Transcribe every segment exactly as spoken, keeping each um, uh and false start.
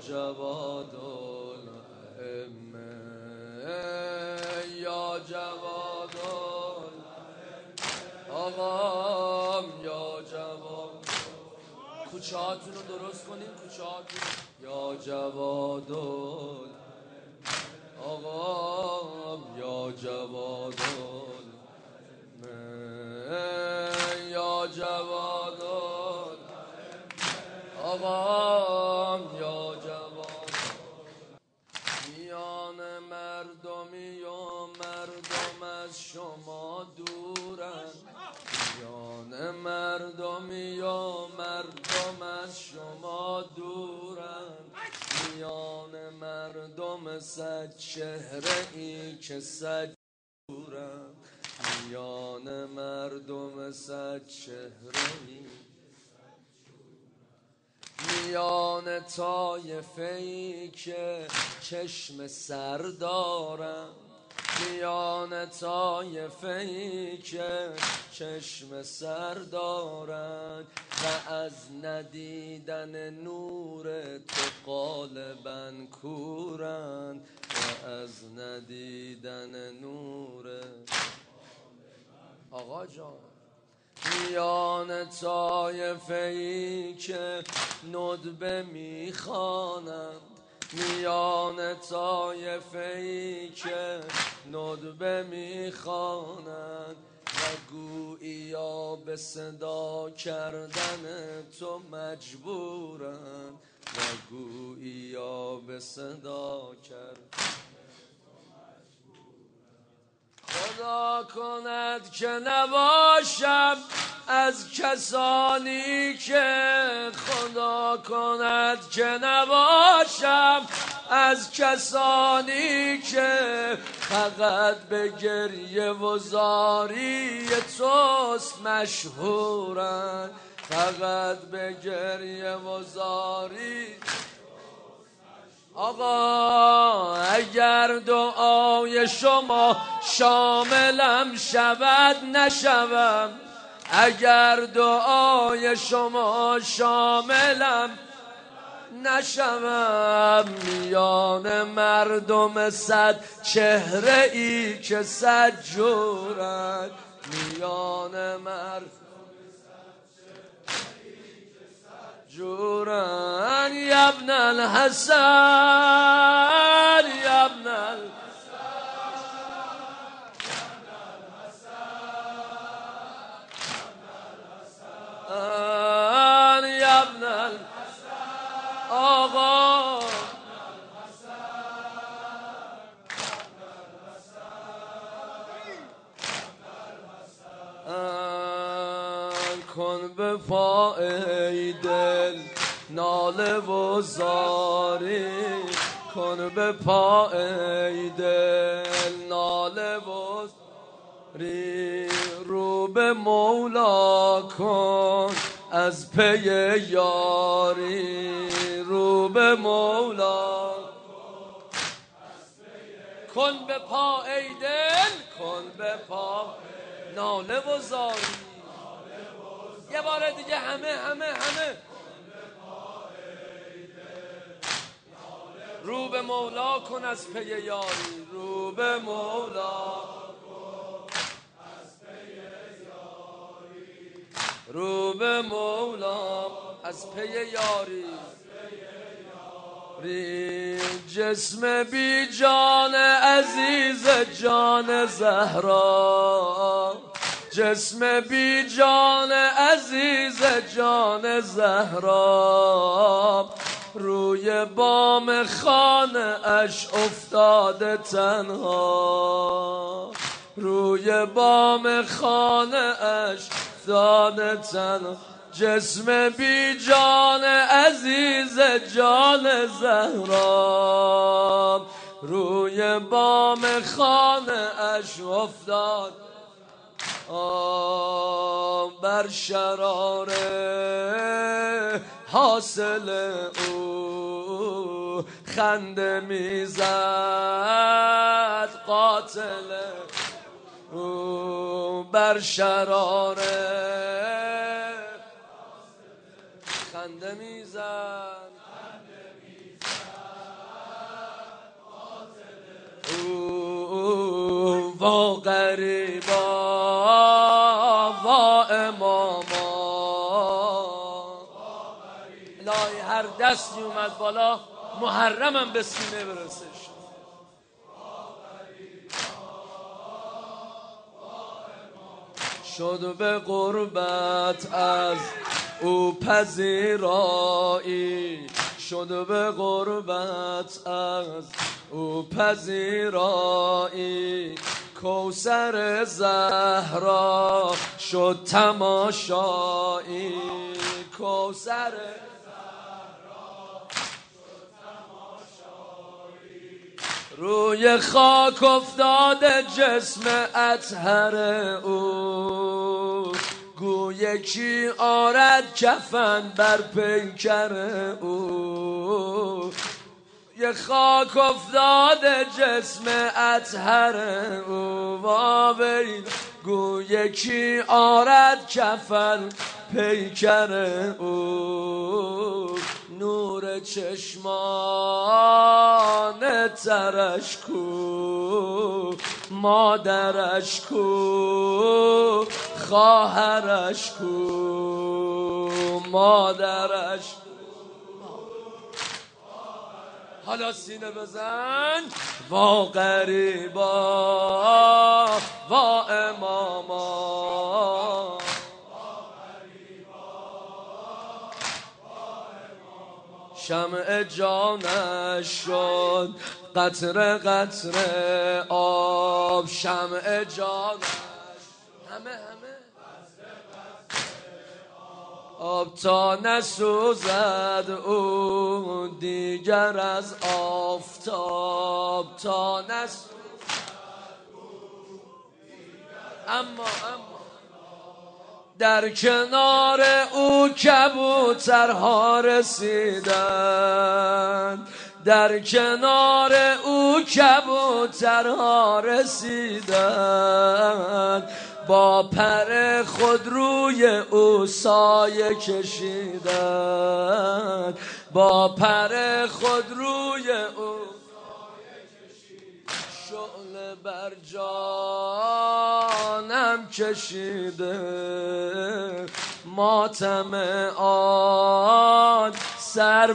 جواد الائمه یا جواد آقام یا جواد. کوچه هاتون رو درست کنین، کوچه هاتون یا جواد آقام یا جواد یا جواد آقام یا جواد. میان مردمی و مردم از شما دورن، میان مردمی و مردم از شما دورن، میان مردم صد چهره ای که صد دورن، میان مردم صد چهره ای، میان طایفه ای که چشم سر دارن، میان طایفه ای که چشم سر دارن و از ندیدن نور تو غالباً کورن، و از ندیدن نور آقا جان. میان طایفه ای که ندبه میخوانند، میان طایفه ای که ندبه میخوانند و گوییا به صدا کردن تو مجبورند، و گوییا به صدا کردن. خدا کند که نباشم از کسانی که، خدا کند که نباشم از کسانی که فقط به گریه و زاری توست مشهورن، فقط به گریه و زاری. آقا اگر دعای شما شاملم شود نشوم، اگر دعای شما شاملم نشوم، میان مردم صد چهره ای که صد جورن، میان مردم جورن. یا ابن الحسن یا ابن الحسن یا ابن الحسن آقا کن به پا ای دل ناله و زاری، کن به پا ای دل ناله و زاری، رو به مولا کن از پی یاری، رو به مولا کن به پا ای دل، کن به پا ناله و زاری. یه بار دیگه همه همه همه رو به مولا کن از پی یاری، رو به مولا کن از پی یاری، رو به مولا از پی یاری. جسم بی جان عزیز جان زهرا، جسم بی جان عزیز جان زهرا، روی بام خانه اش افتاده تنها، روی بام خانه اش افتاده تنها. جسم بی جان عزیز جان زهرا، روی بام خانه اش افتاد بر شرار حاصل او خنده میزد قاتل او، بر شرار خنده میزد وا غریبا وا اماما. الهی هر دستی اومد بالا محرمم به سینه برسش. شد به قربت از او پذیرایی، شد به قربت از او پذیرایی، کوثر زهرا شد تماشایی، کوثر روی خاک افتاده جسم اطهر او، گوی کی آرد کفن بر پیکر او. یه خاک افتاده جسم اطهر او، واویل گوی کی آرد کفن پیکر او. نور چشمان ترش کو، مادرش کو، خواهرش کو، مادرش. حالا سینه بزن. وا غریبا وا اماما. شمع جانش شد قطره قطره آب، شمع جانش همه همه آب تا نسوزد او دیگر از آفتاب، تا نسوزد اما اما در کنار او کبوترها رسیدند، در کنار او کبوترها رسیدند، با پر خود روی او سایه کشیدند، با پر خود روی او شعله بر جانم کشیده، ماتم آن سر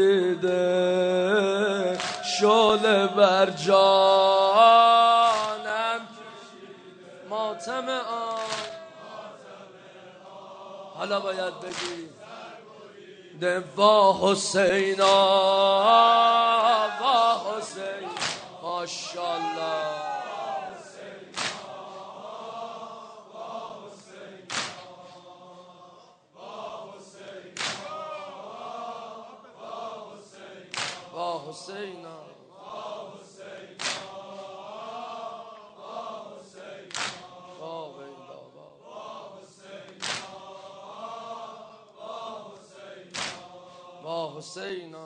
بریده، شعله بر جانم کشیده، ماتم آن. حالا باید بگی وا حسینا وا حسین. ماشاءالله. وا حسینا وا حسینا.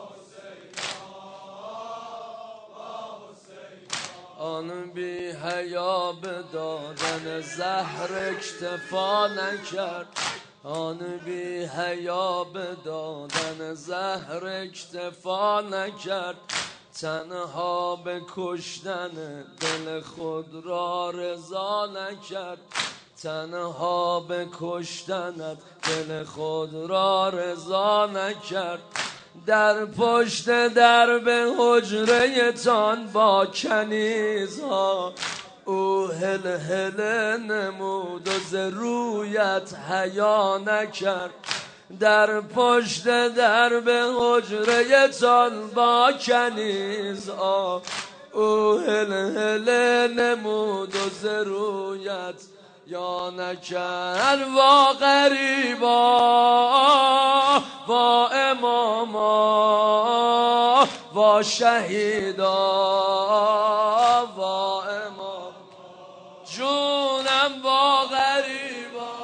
آن بی حیا به دادن زهر اکتفا نکرد، آن بی حیا به دادن زهر اکتفا نکرد، تنها به کشتن دل خود را رضا نکرد، تنها به کشتنت دل خود را رضا نکرد. در پشت درب حجره تان با کنیزها او هل هل نمود و ز رویت حیا نکرد، در پشت درب حجره تان با کنیزها او هل هل نمود و ز رویت یا نکرد. وا غریبا وا اماما وا شهیدا وا امام. جونم وا غریبا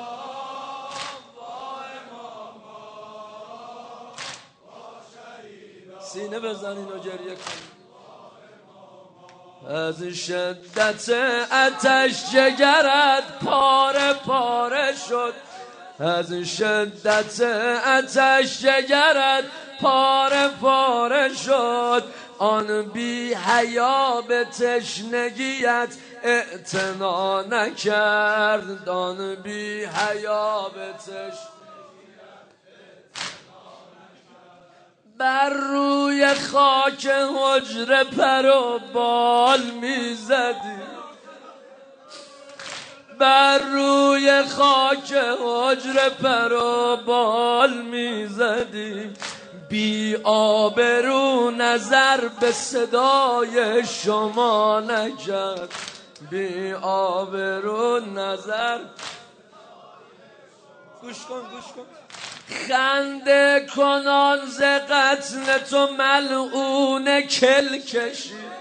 وا اماما وا شهیدا. سینه بزنین و گریه کنین. از شدت آتش جگرت پاره پاره شد، از شدت آتش جگرت پاره پاره شد، آن بی حیا به تشنگیت اعتنا نکرد. آن بی حیا به تشنگیت بر روی خاک حجره پر و بال میزدی، بر روی خاک حجره پر و بال میزدی. بی آبرو نظر به صدای شما نکرد، بی آبرو نظر. گوش کن گوش کن. خنده کنان ز قتل تو ملعون کل کشید،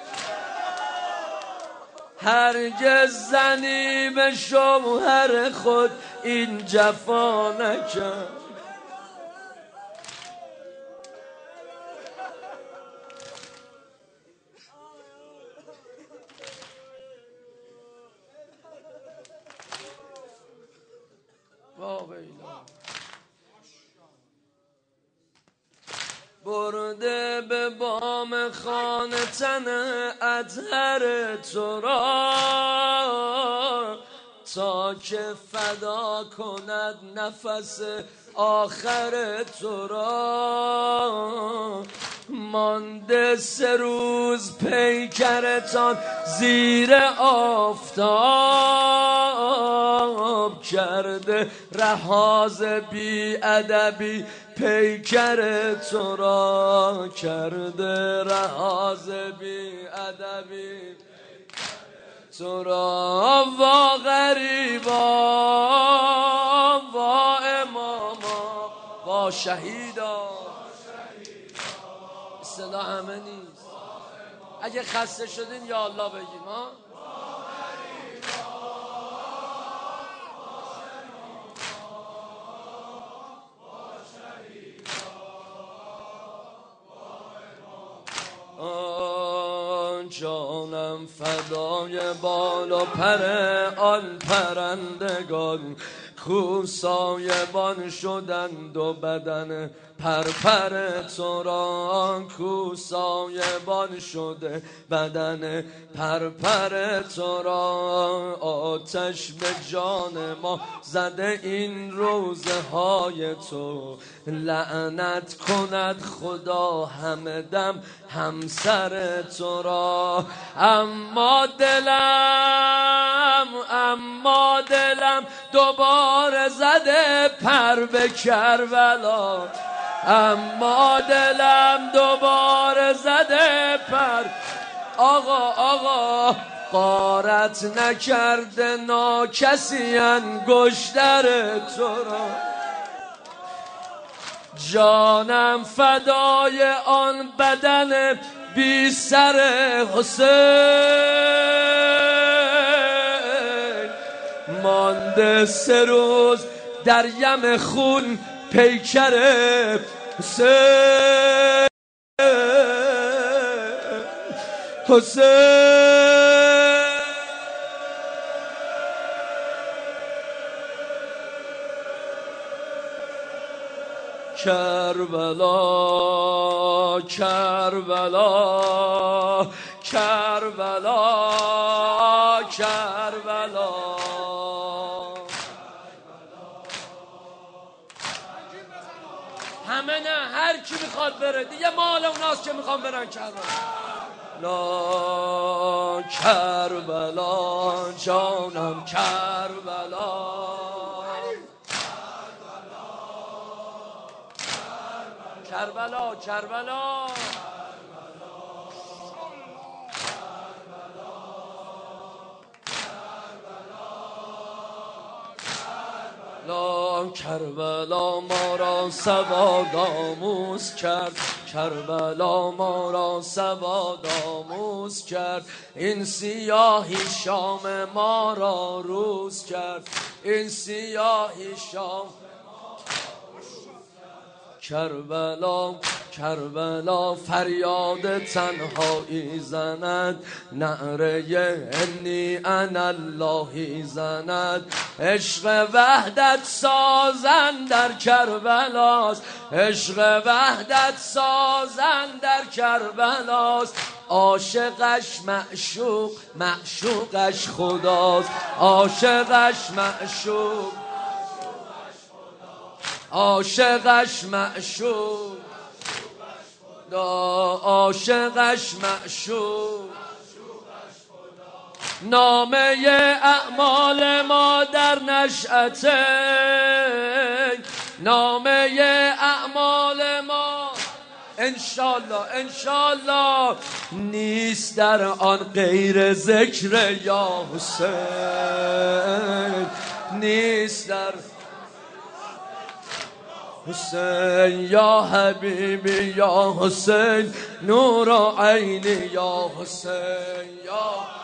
هرگز زنی به شوهر خود این جفا نکرد. برده به بام خانه تن اطهر تو را، تا که فدا کند نفس آخر تو را. مانده سه روز پیکرتان زیر آفتاب، کرده رهاز بی ادبی پیکر تو را، کرده رهاز بی ادبی تو را. وا غریبا وا اماما وا شهیدا. اصطلاح همه نیست. اگه خسته شدین یا الله بگیم ها. جانم فدای بال و پر آن پرندگان، کو سایبان شدند و بدن پرپر تو را، کو سایبان شده بدن پرپر تو را. آتش به جان ما زده این روزه های تو، لعنت کند خدا همه دم همسر تو را. اما دلم اما دلم دوباره زده پر به کربلا، اما دلم دوباره زده پر. آقا آقا غارت نکرده ناکسی انگشتر تو را. جانم فدای آن بدن بی سر حسین، مانده سه روز در یم خون پیکر حسین. حسین کربلا کربلا کربلا کربلا. همه نه، هر کی میخواد بره دیگه، مال اوناست که میخوان برن کربلا. لا کربلا جانم کربلا کربلا کربلا. لا کربلا ما را سواد آموز کرد، کربلا ما را سواد آموز کرد. این سیاهی شام ما را روز کرد، این سیاهی شام. کربلا کربلا فریاد تنهایی زند، نعره انی انا اللهی زند. عشق وحدت سازن در کربلاست، عشق وحدت سازن در کربلاست. عاشقش معشوق، معشوقش خداست. عاشقش معشوق، عاشقش معشوق، عاشقش معشوق. نامه اعمال ما در نشأته، نامه اعمال ما انشالله انشالله نیست در آن غیر ذکر یا حسین، نیست در حسین یا حبیبی یا حسین، نور عینی یا حسین یا